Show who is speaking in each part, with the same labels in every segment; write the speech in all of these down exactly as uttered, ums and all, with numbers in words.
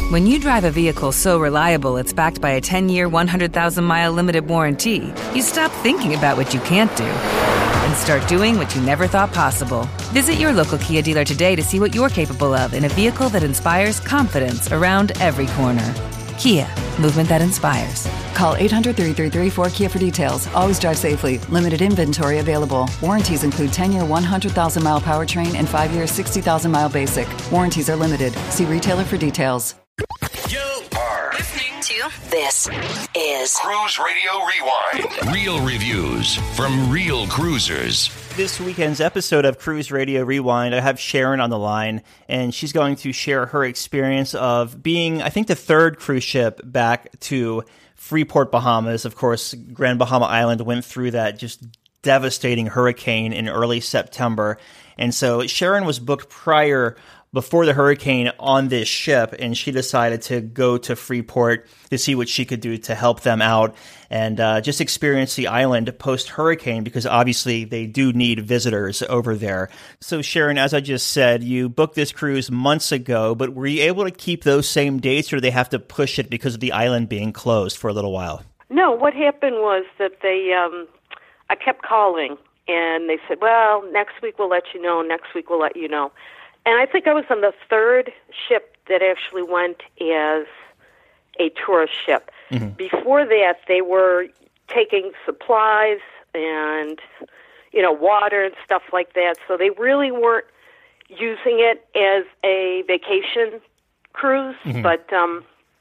Speaker 1: When you drive a vehicle so reliable it's backed by a ten-year, one hundred thousand mile limited warranty, you stop thinking about what you can't do and start doing what you never thought possible. Visit your local Kia dealer today to see what you're capable of in a vehicle that inspires confidence around every corner. Kia, movement that inspires.
Speaker 2: Call eight hundred, three three three, four K I A for details. Always drive safely. Limited inventory available. Warranties include ten-year, one hundred thousand mile powertrain and five-year, sixty thousand mile basic. Warranties are limited. See retailer for details.
Speaker 3: You are listening to
Speaker 4: This is
Speaker 3: Cruise Radio Rewind. Real reviews from real cruisers.
Speaker 5: This weekend's episode of Cruise Radio Rewind, I have Sharon on the line, and she's going to share her experience of being, I think, the third cruise ship back to Freeport, Bahamas. Of course, Grand Bahama Island went through that just devastating hurricane in early September. And so Sharon was booked prior before the hurricane on this ship, and she decided to go to Freeport to see what she could do to help them out and uh, just experience the island post-hurricane, because obviously they do need visitors over there. So Sharon, as I just said, you booked this cruise months ago, but were you able to keep those same dates, or do they have to push it because of the island being closed for a little while?
Speaker 6: No, what happened was that they, um, I kept calling, and they said, well, next week we'll let you know, next week we'll let you know. And I think I was on the third ship that actually went as a tourist ship. Mm-hmm. Before that, they were taking supplies and, you know, water and stuff like that. So they really weren't using it as a vacation cruise. Mm-hmm. But um,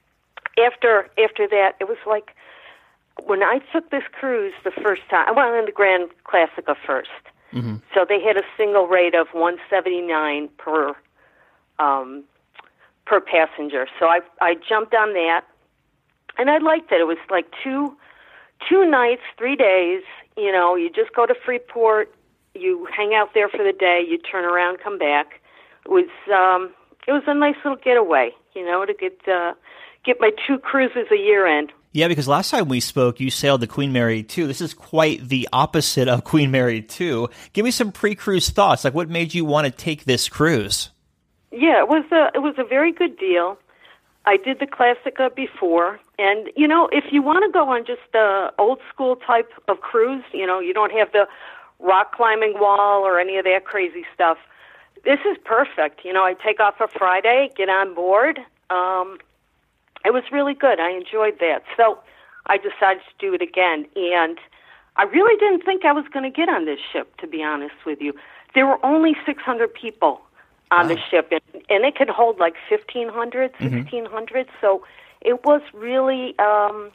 Speaker 6: after after that, it was like when I took this cruise the first time, I went on the Grand Classica first. Mm-hmm. So they had a single rate of one seventy-nine per um, per passenger. So I I jumped on that, and I liked it. It was like two two nights, three days. You know, you just go to Freeport, you hang out there for the day, you turn around, come back. It was um, it was a nice little getaway. You know, to get uh, get my two cruises a year in.
Speaker 5: Yeah, because last time we spoke, you sailed the Queen Mary two. This is quite the opposite of Queen Mary two. Give me some pre-cruise thoughts. Like, what made you want to take this cruise?
Speaker 6: Yeah, it was a it was a very good deal. I did the Classica before, and you know, if you want to go on just the old school type of cruise, you know, you don't have the rock climbing wall or any of that crazy stuff. This is perfect. You know, I take off a Friday, get on board. Um, It was really good. I enjoyed that. So I decided to do it again. And I really didn't think I was going to get on this ship, to be honest with you. There were only six hundred people on wow. the ship, and, and it could hold like fifteen hundred, sixteen hundred. Mm-hmm. So it was really, um,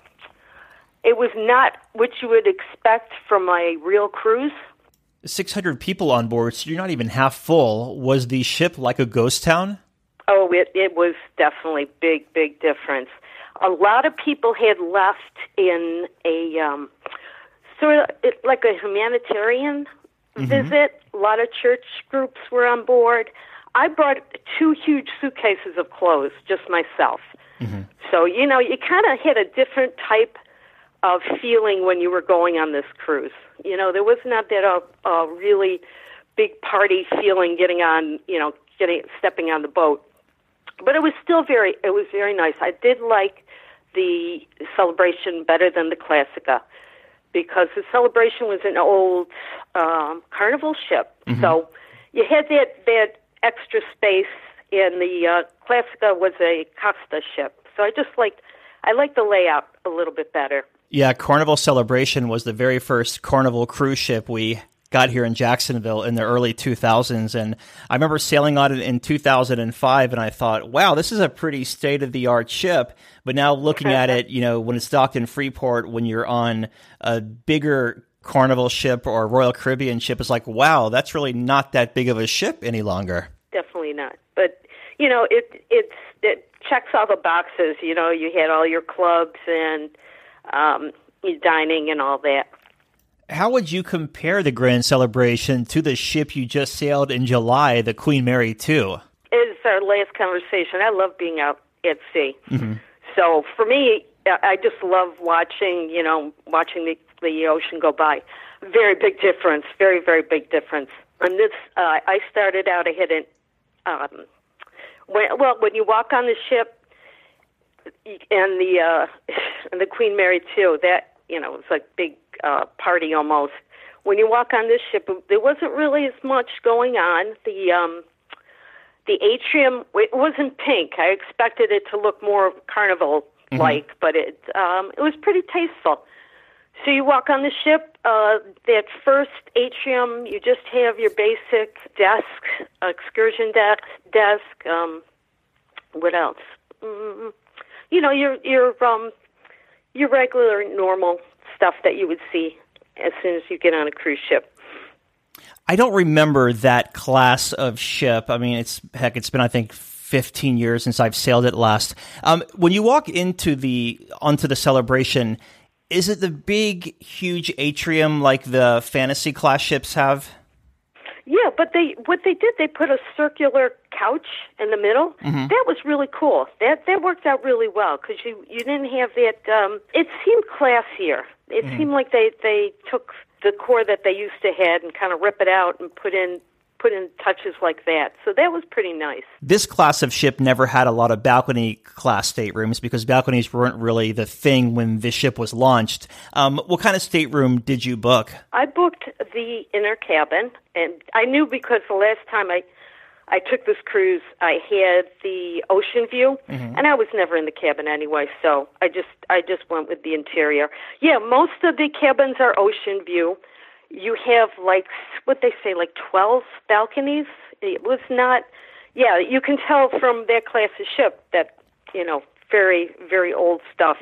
Speaker 6: it was not what you would expect from a real cruise.
Speaker 5: six hundred people on board, so you're not even half full. Was the ship like a ghost town?
Speaker 6: Oh, it, it was definitely big, big difference. A lot of people had left in a um, sort of it, like a humanitarian mm-hmm. visit. A lot of church groups were on board. I brought two huge suitcases of clothes, just myself. Mm-hmm. So, you know, you kind of had a different type of feeling when you were going on this cruise. You know, there was not that a, a really big party feeling getting on, you know, getting stepping on the boat. But it was still very, it was very nice. I did like the Celebration better than the Classica because the Celebration was an old um, Carnival ship. Mm-hmm. So you had that, that extra space, and the uh, Classica was a Costa ship. So I just liked, I liked the layout a little bit better.
Speaker 5: Yeah, Carnival Celebration was the very first Carnival cruise ship we got here in Jacksonville in the early two thousands, and I remember sailing on it in two thousand five, and I thought, wow, this is a pretty state-of-the-art ship. But now looking at it, you know, when it's docked in Freeport, when you're on a bigger Carnival ship or a Royal Caribbean ship, it's like, wow, that's really not that big of a ship any longer.
Speaker 6: Definitely not. But, you know, it it's, it checks all the boxes. You know, you had all your clubs and um, your dining and all that.
Speaker 5: How would you compare the Grand Celebration to the ship you just sailed in July, the Queen Mary two?
Speaker 6: It's our last conversation. I love being out at sea. Mm-hmm. So for me, I just love watching, you know, watching the, the ocean go by. Very big difference, very, very big difference. And this, uh, I started out, I had an, um, when, well, when you walk on the ship, and the uh, and the Queen Mary too. That, you know, it was like big uh, party almost. When you walk on this ship, there wasn't really as much going on. The um, the atrium, it wasn't pink. I expected it to look more carnival-like, mm-hmm. but it um, it was pretty tasteful. So you walk on the ship, uh, that first atrium, you just have your basic desk, excursion desk, desk. Um, what else? Mm-hmm. You know, your your um, your regular, normal stuff that you would see as soon as you get on a cruise ship.
Speaker 5: I don't remember that class of ship. I mean, it's heck, it's been, I think, fifteen years since I've sailed it last. Um, when you walk into the onto the Celebration, is it the big, huge atrium like the Fantasy class ships have?
Speaker 6: Yeah, but they what they did, they put a circular couch in the middle. Mm-hmm. That was really cool. That that worked out really well because you, you didn't have that. Um, it seemed classier. It mm-hmm. seemed like they, they took the core that they used to have and kind of rip it out and put in put in touches like that. So that was pretty nice.
Speaker 5: This class of ship never had a lot of balcony class staterooms because balconies weren't really the thing when this ship was launched. Um, what kind of stateroom did you book?
Speaker 6: I booked the inner cabin, and I knew because the last time I I took this cruise, I had the ocean view, mm-hmm. and I was never in the cabin anyway, so I just I just went with the interior. Yeah, most of the cabins are ocean view. You have, like, what they say, like twelve balconies. It was not, yeah, you can tell from that class of ship that, you know, very, very old stuff.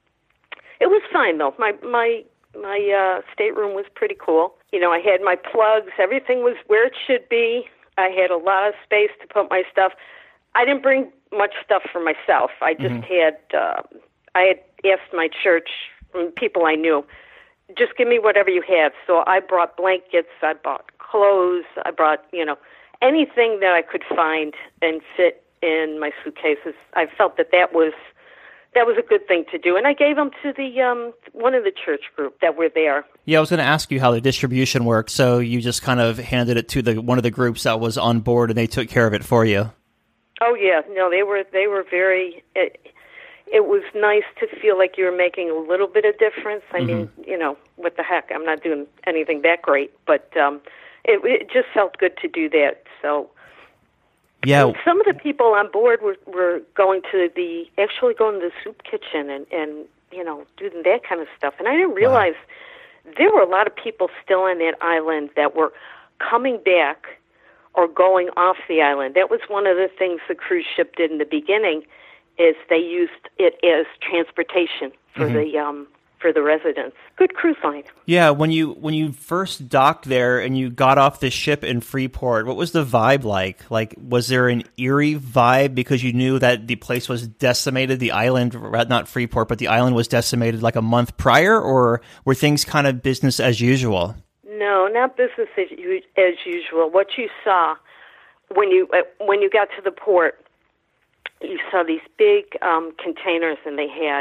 Speaker 6: It was fine, though. My my my uh, stateroom was pretty cool. You know, I had my plugs. Everything was where it should be. I had a lot of space to put my stuff. I didn't bring much stuff for myself. I just mm-hmm. had, uh, I had asked my church, from people I knew, just give me whatever you have. So I brought blankets, I bought clothes, I brought, you know, anything that I could find and fit in my suitcases. I felt that that was that was a good thing to do, and I gave them to the um, one of the church group that were there.
Speaker 5: Yeah, I was going to ask you how the distribution worked. So you just kind of handed it to the one of the groups that was on board, and they took care of it for you.
Speaker 6: Oh yeah, no, they were they were very. It, it was nice to feel like you were making a little bit of difference. I mm-hmm. mean, you know, what the heck? I'm not doing anything that great, but um, it, it just felt good to do that. So.
Speaker 5: Yeah.
Speaker 6: And some of the people on board were, were going to the, actually going to the soup kitchen and, and, you know, doing that kind of stuff. And I didn't realize wow. there were a lot of people still on that island that were coming back or going off the island. That was one of the things the cruise ship did in the beginning, is they used it as transportation for mm-hmm. the um, for the residents. Good cruise line.
Speaker 5: Yeah, when you when you first docked there and you got off the ship in Freeport, what was the vibe like? Like, was there an eerie vibe because you knew that the place was decimated, the island, not Freeport, but the island was decimated like a month prior, or were things kind of business as usual?
Speaker 6: No, not business as, as usual. What you saw when you uh, when you got to the port, you saw these big um, containers, and they had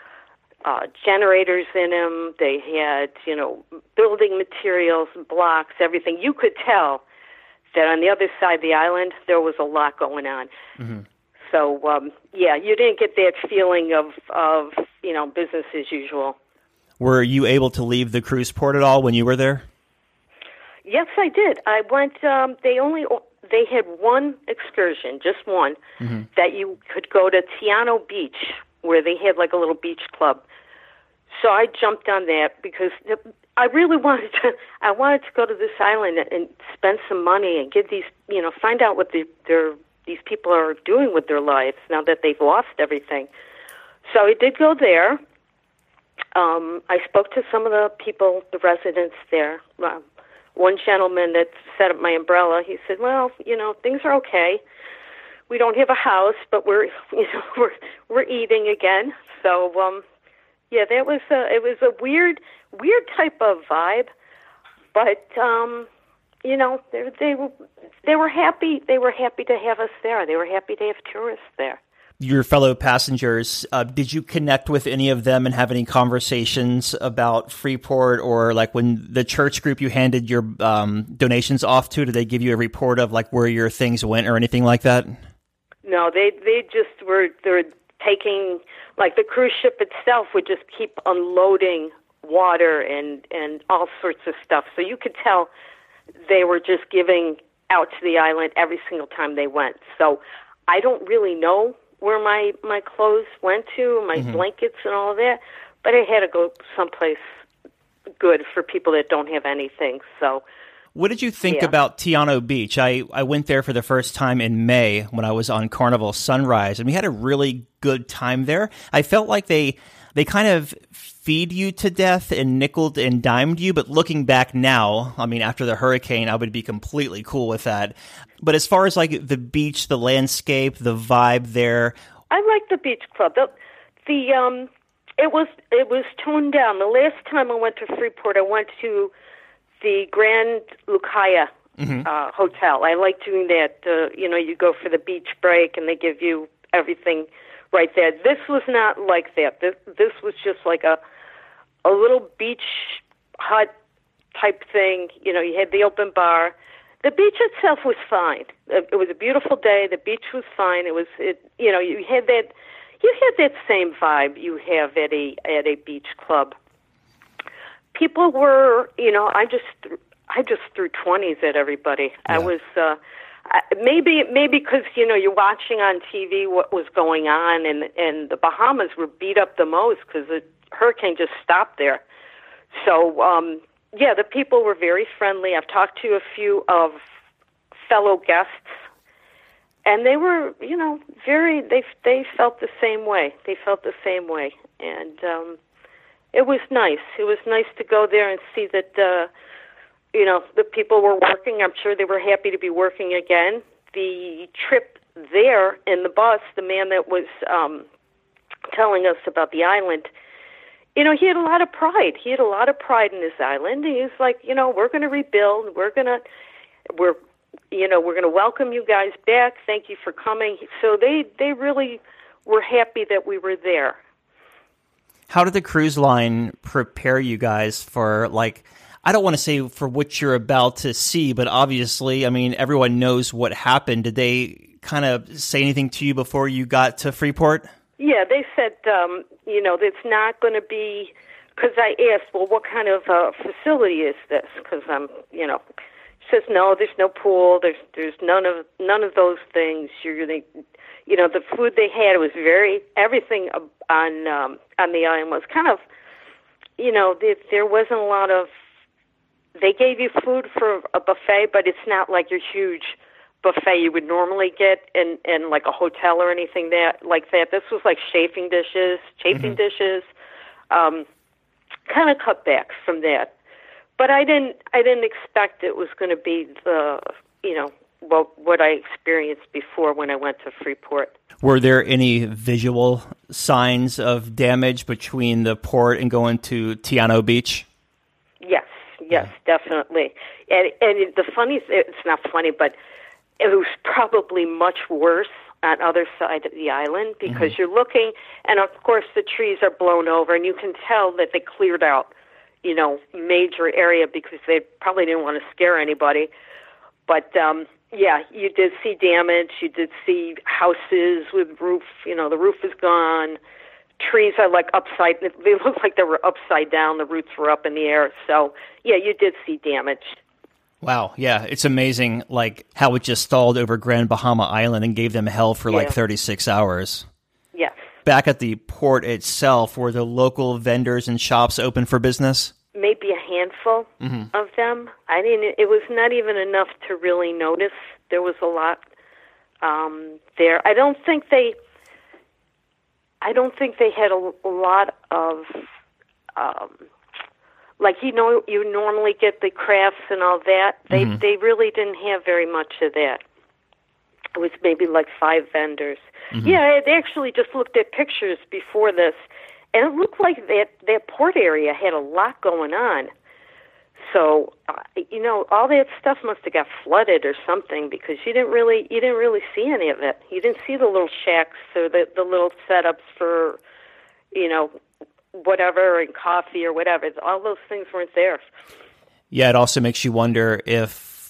Speaker 6: Uh, generators in them. They had, you know, building materials, blocks, everything. You could tell that on the other side of the island, there was a lot going on. Mm-hmm. So, um, yeah, you didn't get that feeling of, of, you know, business as usual.
Speaker 5: Were you able to leave the cruise port at all when you were there?
Speaker 6: Yes, I did. I went, um, they only, they had one excursion, just one, mm-hmm. that you could go to Tiano Beach, where they had like a little beach club. So I jumped on that because I really wanted to. I wanted to go to this island and spend some money and get these, you know, find out what the, their these people are doing with their lives now that they've lost everything. So I did go there. Um, I spoke to some of the people, the residents there. Uh, one gentleman that set up my umbrella, he said, "Well, you know, things are okay. We don't have a house, but we're, you know, we're we're eating again." So, um, yeah, that was a, it was a weird, weird type of vibe, but um, you know, they they were they were happy. They were happy to have us there. They were happy to have tourists there.
Speaker 5: Your fellow passengers, uh, did you connect with any of them and have any conversations about Freeport, or like when the church group you handed your um, donations off to, did they give you a report of like where your things went or anything like that?
Speaker 6: No, they they just were they taking, like the cruise ship itself would just keep unloading water and, and all sorts of stuff. So you could tell they were just giving out to the island every single time they went. So I don't really know where my, my clothes went to, my mm-hmm. blankets and all of that, but I had to go someplace good for people that don't have anything. So
Speaker 5: what did you think
Speaker 6: yeah.
Speaker 5: about Tiano Beach? I, I went there for the first time in May when I was on Carnival Sunrise, and we had a really good time there. I felt like they they kind of feed you to death and nickeled and dimed you, but looking back now, I mean, after the hurricane, I would be completely cool with that. But as far as like the beach, the landscape, the vibe there,
Speaker 6: I like the beach club. The, the um, it was it was toned down. The last time I went to Freeport, I went to the Grand Lucaya mm-hmm. uh, Hotel. I like doing that. Uh, you know, you go for the beach break, and they give you everything right there. This was not like that. This this was just like a a little beach hut type thing. You know, you had the open bar. The beach itself was fine. It was a beautiful day. The beach was fine. It was, it, you know, you had that, you had that same vibe you have at a at a beach club. People were, you know, I just, I just threw twenties at everybody. Yeah. I was, uh, maybe, maybe because you know you're watching on T V what was going on, and and the Bahamas were beat up the most because the hurricane just stopped there. So, um, yeah, the people were very friendly. I've talked to a few of fellow guests, and they were, you know, very. They they felt the same way. They felt the same way, and. Um, It was nice. It was nice to go there and see that, uh, you know, the people were working. I'm sure they were happy to be working again. The trip there in the bus, the man that was um, telling us about the island, you know, he had a lot of pride. He had a lot of pride in his island. He was like, you know, we're going to rebuild. We're going to, we're, you know, we're going to welcome you guys back. Thank you for coming. So they, they really were happy that we were there.
Speaker 5: How did the cruise line prepare you guys for, like, I don't want to say for what you're about to see, but obviously, I mean, everyone knows what happened. Did they kind of say anything to you before you got to Freeport?
Speaker 6: Yeah, they said, um, you know, it's not going to be, because I asked, well, what kind of uh, facility is this? Because I'm, you know, she says, no, there's no pool. There's there's none of none of those things. You're really, you know, the food they had was very, everything on um, on the island was kind of, you know, there, there wasn't a lot of, they gave you food for a buffet, but it's not like your huge buffet you would normally get in, in like a hotel or anything that like that. This was like chafing dishes, chafing mm-hmm. dishes, um, kind of cut back from that. But I didn't, I didn't expect it was going to be the, you know, what what I experienced before when I went to Freeport.
Speaker 5: Were there any visual signs of damage between the port and going to Tiano Beach?
Speaker 6: Yes, yes, yeah. definitely. And and the funny, it's not funny, but it was probably much worse on the other side of the island because mm-hmm. you're looking, and of course the trees are blown over, and you can tell that they cleared out, you know, major area because they probably didn't want to scare anybody. But um, yeah, you did see damage. You did see houses with roof. You know, the roof is gone. Trees are like upside. They look like they were upside down. The roots were up in the air. So yeah, you did see damage.
Speaker 5: Wow. Yeah, it's amazing, like how it just stalled over Grand Bahama Island and gave them hell for yeah. like thirty-six hours.
Speaker 6: Yes.
Speaker 5: Back at the port itself, were the local vendors and shops open for business?
Speaker 6: Maybe a handful mm-hmm. of them. I didn't. It was not even enough to really notice. There was a lot um, there. I don't think they. I don't think they had a, a lot of, um, like you know, you normally get the crafts and all that. They mm-hmm. they really didn't have very much of that. It was maybe like five vendors. Mm-hmm. Yeah, I had actually just looked at pictures before this. And it looked like that, that port area had a lot going on. So, uh, you know, all that stuff must have got flooded or something because you didn't really you didn't really see any of it. You didn't see the little shacks or the, the little setups for, you know, whatever and coffee or whatever. All those things weren't there.
Speaker 5: Yeah, it also makes you wonder if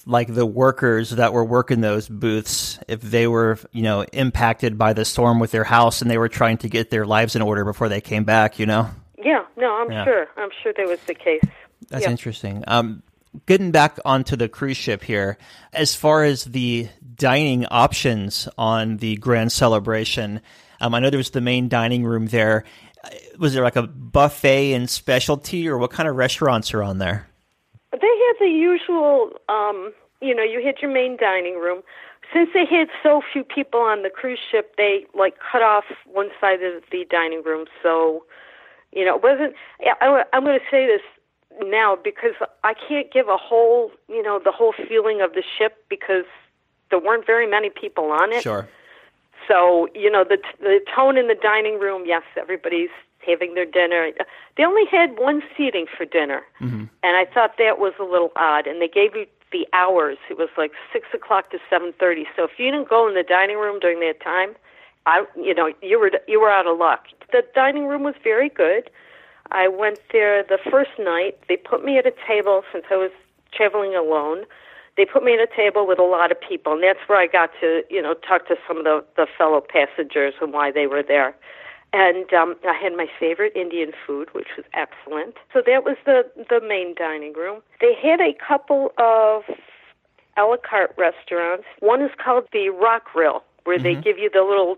Speaker 5: if like the workers that were working those booths, if they were, you know, impacted by the storm with their house and they were trying to get their lives in order before they came back, you know?
Speaker 6: Yeah, no, I'm
Speaker 5: Yeah.
Speaker 6: sure. I'm sure that was the case.
Speaker 5: That's
Speaker 6: Yeah.
Speaker 5: interesting. Um, getting back onto the cruise ship here, as far as the dining options on the Grand Celebration, um, I know there was the main dining room there. Was there like a buffet and specialty, or what kind of restaurants are on there?
Speaker 6: They had the usual, um, you know, you had your main dining room. Since they had so few people on the cruise ship, they, like, cut off one side of the dining room. So, you know, it wasn't, I, I'm going to say this now because I can't give a whole, you know, the whole feeling of the ship because there weren't very many people on it.
Speaker 5: Sure.
Speaker 6: So, you know, the the tone in the dining room, yes, everybody's having their dinner. They only had one seating for dinner, mm-hmm. and I thought that was a little odd. And they gave you the hours. It was like six o'clock to seven thirty. So if you didn't go in the dining room during that time, I, you know, you were you were out of luck. The dining room was very good. I went there the first night. They put me at a table since I was traveling alone. They put me at a table with a lot of people, and that's where I got to, you know, talk to some of the, the fellow passengers and why they were there. And um, I had my favorite Indian food, which was excellent. So that was the, the main dining room. They had a couple of a la carte restaurants. One is called the Rock Grill, where mm-hmm. they give you the little,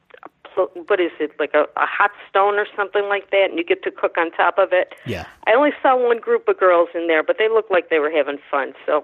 Speaker 6: what is it, like a, a hot stone or something like that, and you get to cook on top of it.
Speaker 5: Yeah.
Speaker 6: I only saw one group of girls in there, but they looked like they were having fun. So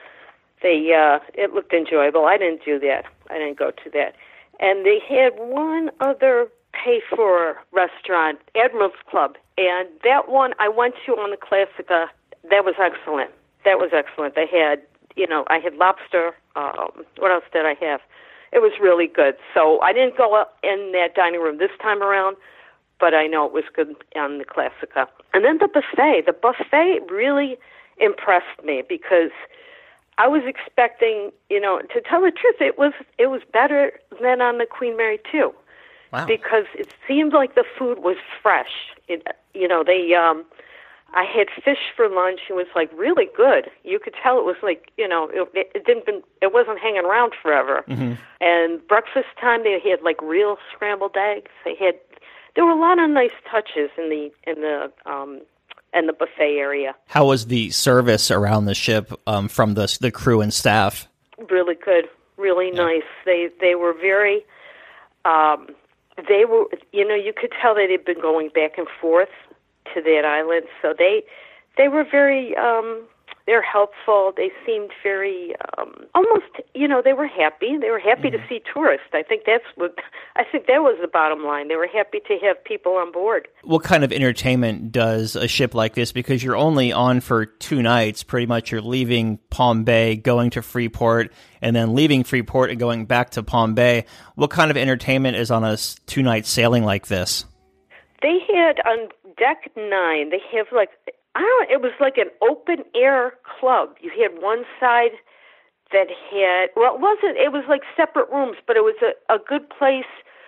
Speaker 6: they uh, it looked enjoyable. I didn't do that. I didn't go to that. And they had one other pay-for restaurant, Admiral's Club, and that one I went to on the Classica. That was excellent. That was excellent. They had, you know, I had lobster. Um, what else did I have? It was really good. So I didn't go up in that dining room this time around, but I know it was good on the Classica. And then the buffet. The buffet really impressed me because I was expecting, you know, to tell the truth, it was it was better than on the Queen Mary two.
Speaker 5: Wow.
Speaker 6: Because it seemed like the food was fresh. It, you know, they, um, I had fish for lunch. It was like really good. You could tell it was like, you know, it, it didn't, been, it wasn't hanging around forever.
Speaker 5: Mm-hmm.
Speaker 6: And breakfast time, they had like real scrambled eggs. They had, there were a lot of nice touches in the in the um, in the buffet area.
Speaker 5: How was the service around the ship um, from the the crew and staff?
Speaker 6: Really good, really
Speaker 5: yeah.
Speaker 6: nice. They they were very. Um, They were, you know, you could tell that they'd been going back and forth to that island. So they, they were very, um, they're helpful. They seemed very, um, almost, you know, they were happy. They were happy mm-hmm. to see tourists. I think that's what, I think that was the bottom line. They were happy to have people on board.
Speaker 5: What kind of entertainment does a ship like this? Because you're only on for two nights. Pretty much you're leaving Palm Bay, going to Freeport, and then leaving Freeport and going back to Palm Bay. What kind of entertainment is on a two-night sailing like this?
Speaker 6: They had on deck nine, they have like, I don't know, it was like an open-air club. You had one side that had, well, it wasn't, it was like separate rooms, but it was a, a good place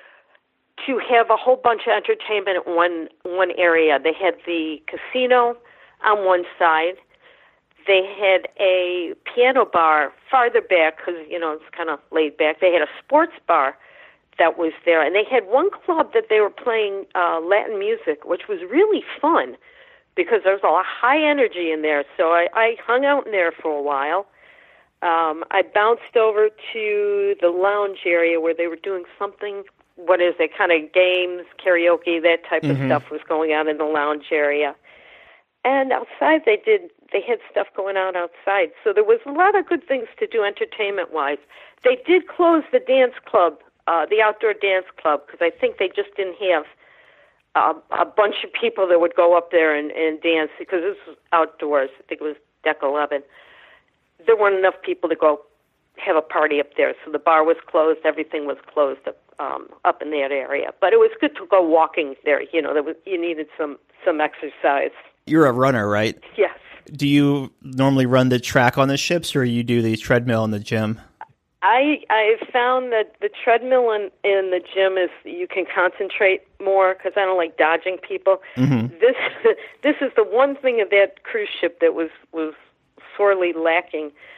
Speaker 6: to have a whole bunch of entertainment in one, one area. They had the casino on one side. They had a piano bar farther back because, you know, it's kind of laid back. They had a sports bar that was there. And they had one club that they were playing uh, Latin music, which was really fun because there was a lot of high energy in there. So I, I hung out in there for a while. Um, I bounced over to the lounge area where they were doing something, what is it, kind of games, karaoke, that type
Speaker 5: mm-hmm.
Speaker 6: of stuff was going on in the lounge area. And outside they did, they had stuff going on outside. So there was a lot of good things to do entertainment-wise. They did close the dance club, uh, the outdoor dance club, because I think they just didn't have uh, a bunch of people that would go up there and, and dance, because this was outdoors. I think it was deck eleven. There weren't enough people to go have a party up there, so the bar was closed. Everything was closed up, um, up in that area. But it was good to go walking there. You know, there was, you needed some, some exercise.
Speaker 5: You're a runner, right?
Speaker 6: Yes.
Speaker 5: Do you normally run the track on the ships, or you do the treadmill in the gym?
Speaker 6: I I found that the treadmill in, in the gym is, you can concentrate more because I don't like dodging people. Mm-hmm. This this is the one thing of that cruise ship that was, was sorely lacking.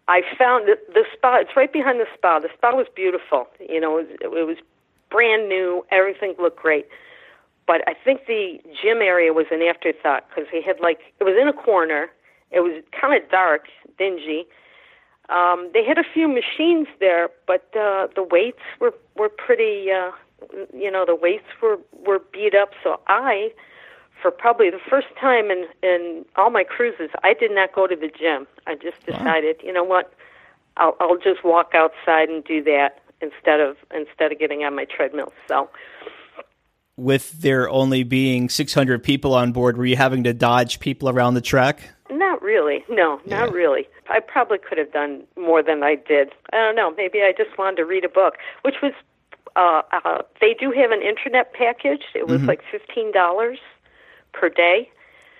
Speaker 6: I found the, the spa. It's right behind the spa. The spa was beautiful. You know, it was, it was brand new. Everything looked great. But I think the gym area was an afterthought because they had like, it was in a corner. It was kind of dark, dingy. Um, they had a few machines there, but uh, the weights were, were pretty, uh, you know, the weights were, were beat up. So I, for probably the first time in, in all my cruises, I did not go to the gym. I just decided, wow. you know what, I'll, I'll just walk outside and do that instead of instead of getting on my treadmill. So,
Speaker 5: with there only being six hundred people on board, were you having to dodge people around the track?
Speaker 6: Not really. No,
Speaker 5: yeah.
Speaker 6: not really. I probably could have done more than I did. I don't know. Maybe I just wanted to read a book, which was, uh, uh, they do have an internet package. It was mm-hmm. like fifteen dollars per day.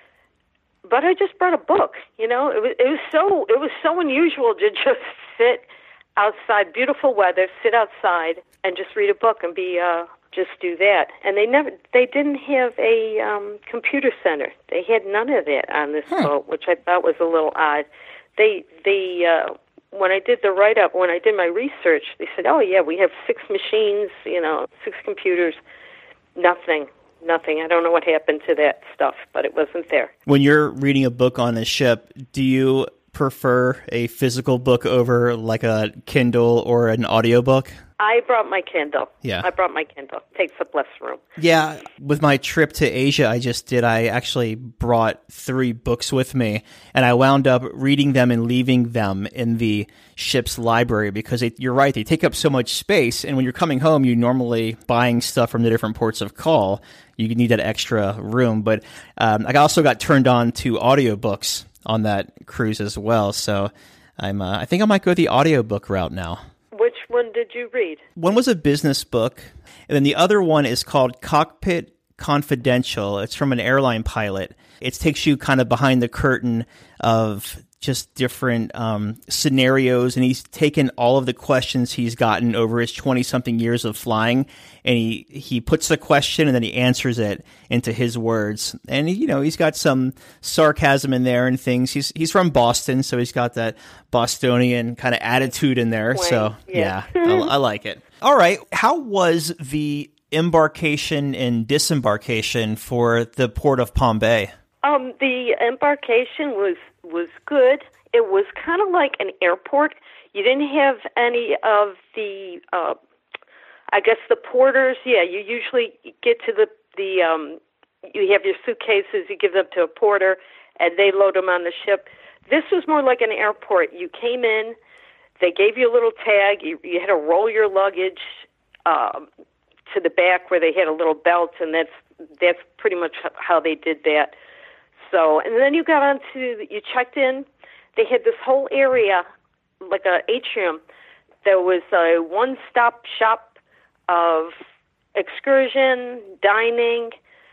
Speaker 6: But I just brought a book, you know. It was it was so it was so unusual to just sit outside, beautiful weather, sit outside and just read a book and be uh just do that. And they never they didn't have a um computer center. They had none of that on this huh. boat, which I thought was a little odd. They they uh when I did the write up, when I did my research, they said, "Oh yeah, we have six machines, you know, six computers." Nothing. Nothing. I don't know what happened to that stuff, but it wasn't there.
Speaker 5: When you're reading a book on a ship, do you prefer a physical book over like a Kindle or an audiobook?
Speaker 6: I brought my Kindle.
Speaker 5: Yeah.
Speaker 6: I brought my Kindle. It takes up less room.
Speaker 5: Yeah. With my trip to Asia I just did, I actually brought three books with me, and I wound up reading them and leaving them in the ship's library because they, you're right, they take up so much space, and when you're coming home, you're normally buying stuff from the different ports of call. You need that extra room. But um, I also got turned on to audiobooks on that cruise as well, so I'm. Uh, I think I might go the audiobook route now.
Speaker 6: Which one did you read?
Speaker 5: One was a business book, and then the other one is called Cockpit Confidential. It's from an airline pilot. It takes you kind of behind the curtain of just different um, scenarios, and he's taken all of the questions he's gotten over his twenty-something years of flying, and he, he puts the question and then he answers it into his words. And, you know, he's got some sarcasm in there and things. He's he's from Boston, so he's got that Bostonian kind of attitude in there. Wayne, so, yeah, yeah I, I like it. All right. How was the embarkation and disembarkation for the port of Palm Bay?
Speaker 6: Um, the embarkation was was good. It was kind of like an airport. You didn't have any of the, uh, I guess, the porters. Yeah, you usually get to the, the um, you have your suitcases, you give them to a porter, and they load them on the ship. This was more like an airport. You came in, they gave you a little tag, you, you had to roll your luggage um, to the back where they had a little belt, and that's that's pretty much how they did that. So, and then you got onto, you checked in, they had this whole area, like a atrium, there was a one-stop shop of excursion, dining,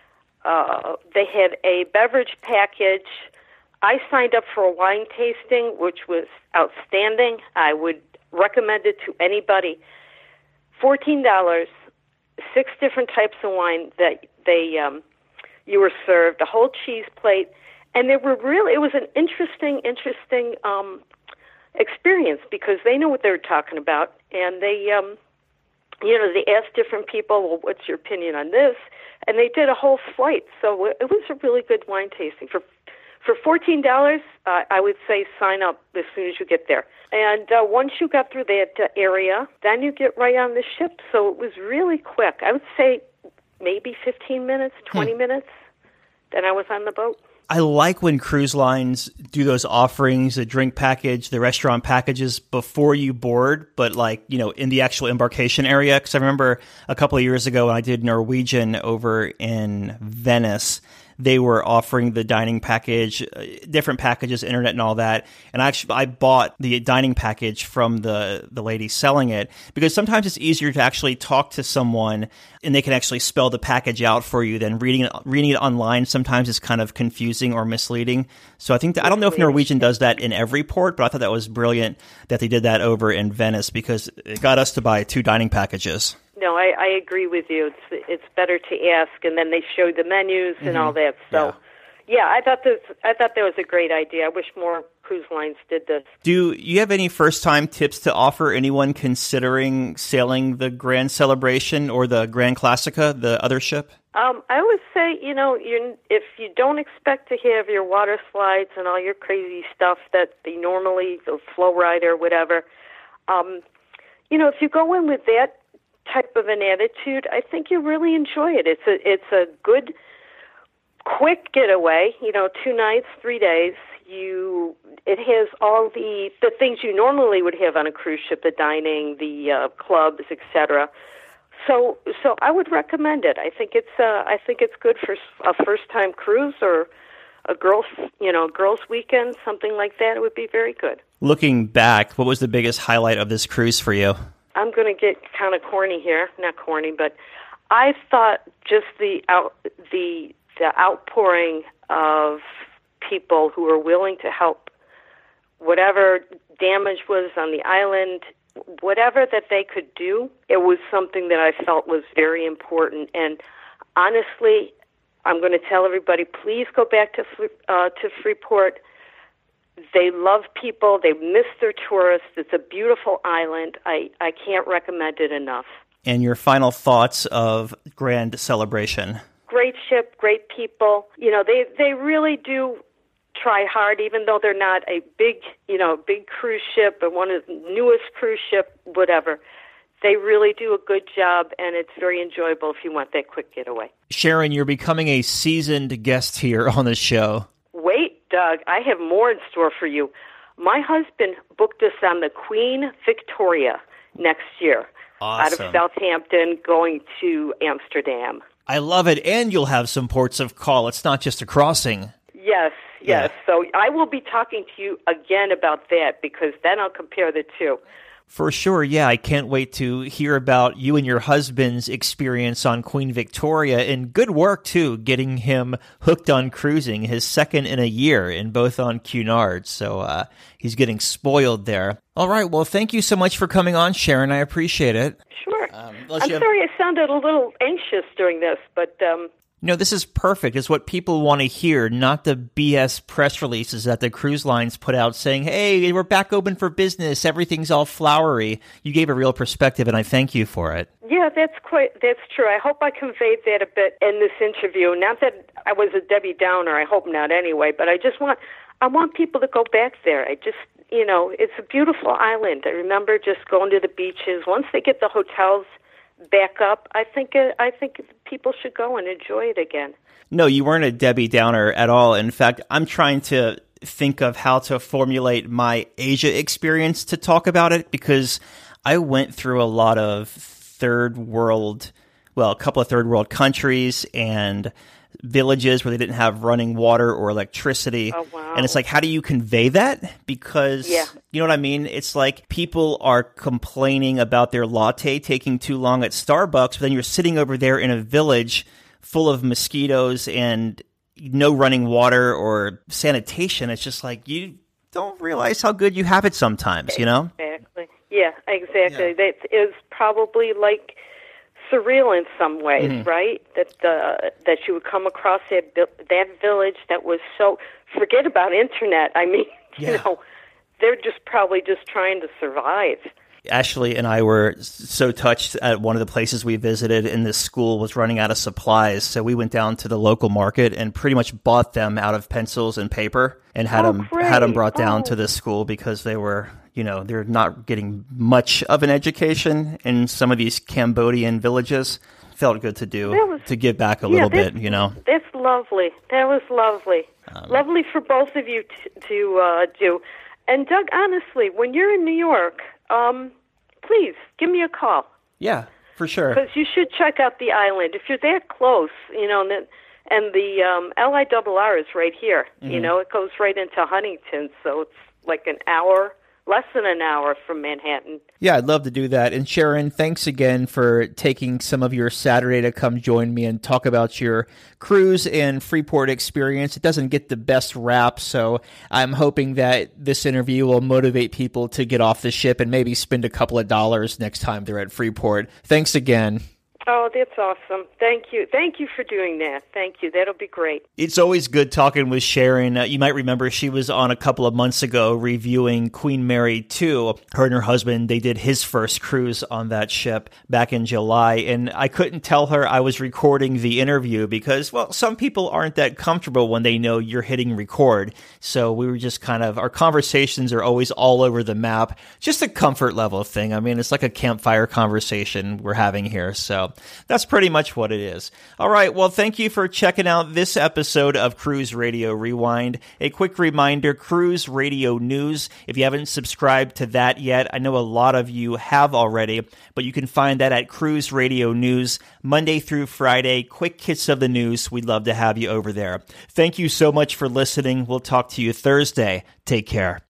Speaker 6: uh, they had a beverage package. I signed up for a wine tasting, which was outstanding. I would recommend it to anybody. fourteen dollars, six different types of wine that they, um, you were served, a whole cheese plate, and they were really, it was an interesting, interesting um, experience because they knew what they were talking about, and they, um, you know, they asked different people, well, what's your opinion on this? And they did a whole flight, so it was a really good wine tasting. For for fourteen dollars, uh, I would say sign up as soon as you get there. And uh, once you got through that uh, area, then you get right on the ship, so it was really quick. I would say maybe fifteen minutes, twenty hmm. minutes, then I was on the boat.
Speaker 5: I like when cruise lines do those offerings, the drink package, the restaurant packages before you board, but like, you know, in the actual embarkation area. Because I remember a couple of years ago when I did Norwegian over in Venice, they were offering the dining package, different packages, internet and all that. And I actually, I bought the dining package from the, the lady selling it because sometimes it's easier to actually talk to someone and they can actually spell the package out for you than reading it, reading it online. Sometimes it's kind of confusing or misleading. So I think that, I don't know if Norwegian does that in every port, but I thought that was brilliant that they did that over in Venice because it got us to buy two dining packages.
Speaker 6: No, I, I agree with you. It's it's better to ask, and then they showed the menus and mm-hmm. all that. So, yeah. yeah, I thought this I thought that was a great idea. I wish more cruise lines did this.
Speaker 5: Do you have any first-time tips to offer anyone considering sailing the Grand Celebration or the Grand Classica, the other ship?
Speaker 6: Um, I would say, you know, you if you don't expect to have your water slides and all your crazy stuff that they normally, the flow ride or whatever, um, you know, if you go in with that type of an attitude, I think you really enjoy it. It's a it's a good, quick getaway. You know, two nights, three days. You it has all the the things you normally would have on a cruise ship: the dining, the uh, clubs, et cetera. So so I would recommend it. I think it's uh, I think it's good for a first time cruise or a girls you know girls weekend, something like that. It would be very good.
Speaker 5: Looking back, what was the biggest highlight of this cruise for you?
Speaker 6: I'm going to get kind of corny here, not corny, but I thought just the out the the outpouring of people who were willing to help whatever damage was on the island, whatever that they could do. It was something that I felt was very important. And honestly, I'm going to tell everybody, please go back to uh, to Freeport. They love people. They miss their tourists. It's a beautiful island. I, I can't recommend it enough.
Speaker 5: And your final thoughts of Grand Celebration?
Speaker 6: Great ship, great people. You know, they, they really do try hard, even though they're not a big, you know, big cruise ship or one of the newest cruise ship, whatever. They really do a good job, and it's very enjoyable if you want that quick getaway.
Speaker 5: Sharon, you're becoming a seasoned guest here on the show.
Speaker 6: Wait, Doug, I have more in store for you. My husband booked us on the Queen Victoria next year.
Speaker 5: Awesome.
Speaker 6: Out of Southampton going to Amsterdam.
Speaker 5: I love it, and you'll have some ports of call. It's not just a crossing.
Speaker 6: Yes, yes.
Speaker 5: Yeah.
Speaker 6: So I will be talking to you again about that, because then I'll compare the two.
Speaker 5: For sure, yeah. I can't wait to hear about you and your husband's experience on Queen Victoria, and good work, too, getting him hooked on cruising, his second in a year, and both on Cunard. So uh, he's getting spoiled there. All right, well, thank you so much for coming on, Sharon. I appreciate it.
Speaker 6: Sure.
Speaker 5: Um,
Speaker 6: I'm sorry I sounded a little anxious during this, but... Um,
Speaker 5: No, this is perfect. It's what people want to hear, not the B S press releases that the cruise lines put out saying, hey, we're back open for business, everything's all flowery. You gave a real perspective, and I thank you for it.
Speaker 6: Yeah, that's quite, that's true. I hope I conveyed that a bit in this interview. Not that I was a Debbie Downer, I hope not anyway, but I just want, I want people to go back there. I just, you know, it's a beautiful island. I remember just going to the beaches. Once they get the hotels back up, I think uh, I think people should go and enjoy it again.
Speaker 5: No, you weren't a Debbie Downer at all. In fact, I'm trying to think of how to formulate my Asia experience to talk about it, because I went through a lot of third world, well, a couple of third world countries and villages where they didn't have running water or electricity.
Speaker 6: Oh, wow.
Speaker 5: And it's like, how do you convey that? Because,
Speaker 6: yeah.
Speaker 5: you know what I mean? It's like people are complaining about their latte taking too long at Starbucks, but then you're sitting over there in a village full of mosquitoes and no running water or sanitation. It's just like, you don't realize how good you have it sometimes, you know?
Speaker 6: Exactly. Yeah, exactly.
Speaker 5: Yeah.
Speaker 6: That is probably like surreal in some ways, mm-hmm. right? That uh, that you would come across that that village that was so, forget about internet. I mean,
Speaker 5: yeah.
Speaker 6: you know, they're just probably just trying to survive.
Speaker 5: Ashley and I were so touched at one of the places we visited, and this school was running out of supplies. So we went down to the local market and pretty much bought them out of pencils and paper and had
Speaker 6: oh,
Speaker 5: them
Speaker 6: great.
Speaker 5: had them brought down
Speaker 6: oh.
Speaker 5: to the school, because they were, you know, they're not getting much of an education in some of these Cambodian villages. Felt good to do, was, to give back a
Speaker 6: yeah,
Speaker 5: little bit, you know.
Speaker 6: That's lovely. That was lovely. Um, lovely for both of you to, to uh, do. And Doug, honestly, when you're in New York, um, please give me a call.
Speaker 5: Yeah, for sure.
Speaker 6: Because you should check out the island. If you're that close, you know, and the, and the um, L I R R is right here. Mm-hmm. You know, it goes right into Huntington, so it's like an hour, less than an hour from Manhattan.
Speaker 5: Yeah, I'd love to do that. And Sharon, thanks again for taking some of your Saturday to come join me and talk about your cruise and Freeport experience. It doesn't get the best rap, so I'm hoping that this interview will motivate people to get off the ship and maybe spend a couple of dollars next time they're at Freeport. Thanks again.
Speaker 6: Oh, that's awesome. Thank you. Thank you for doing that. Thank you. That'll be great.
Speaker 5: It's always good talking with Sharon. Uh, you might remember she was on a couple of months ago reviewing Queen Mary two. Her and her husband, they did his first cruise on that ship back in July. And I couldn't tell her I was recording the interview because, well, some people aren't that comfortable when they know you're hitting record. So we were just kind of, our conversations are always all over the map. Just a comfort level thing. I mean, it's like a campfire conversation we're having here. So that's pretty much what it is. All right. Well, thank you for checking out this episode of Cruise Radio Rewind. A quick reminder, Cruise Radio News. If you haven't subscribed to that yet, I know a lot of you have already, but you can find that at Cruise Radio News, Monday through Friday. Quick hits of the news. We'd love to have you over there. Thank you so much for listening. We'll talk to you Thursday. Take care.